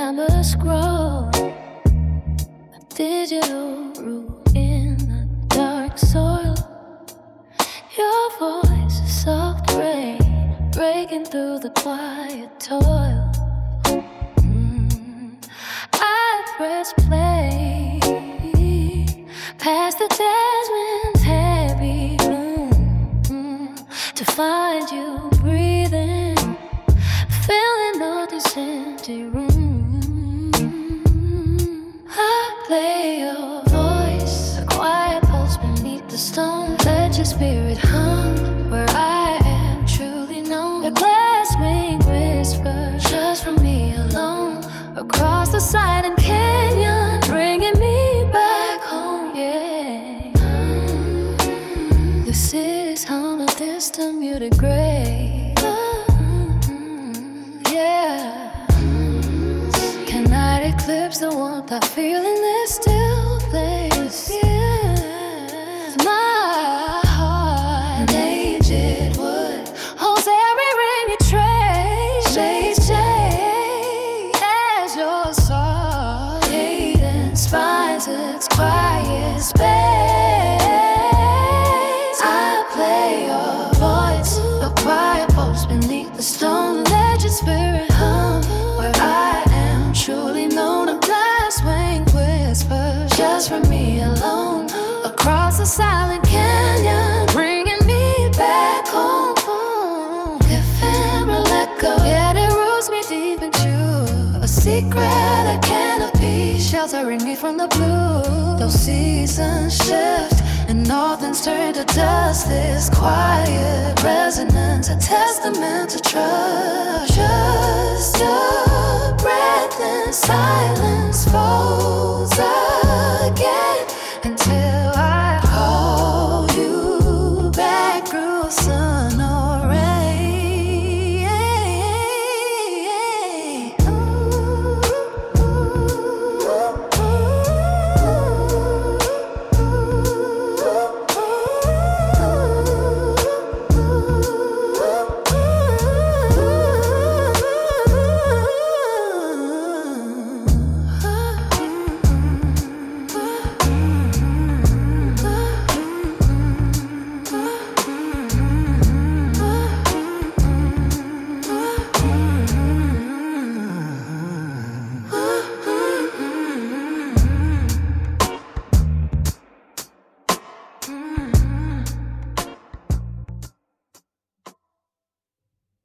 amber scroll, a digital root in the dark soil. Your voice is soft rain breaking through the quiet toil. I press play past the jasmine's heavy gloom to find you breathing, filling all this empty room. I play your voice, a quiet pulse beneath the stone. Let your spirit hum where I am truly known. A glass wing whisper just from me alone, across the silent canyon, bringing me back home. Yeah, the city's hum of distant muted gray. Yeah, can night eclipse the warmth I feel in this still place? Yeah, my heart, an aged wood, holds every ring you trace. Shade as your soul, cadence finds its quiet space. I play your voice, a quiet pulse beneath the stone. Let your spirit hum where I am truly known. A glass wing whisper just for me alone, across the silent canyon, bringing me back home. Ephemeral echo, yeah, it roots me deep into a secret, a canopy sheltering me from the blue. Those seasons shift and all things turn to dust. This quiet resonance, a testament to trust. Just a breath in silence falls.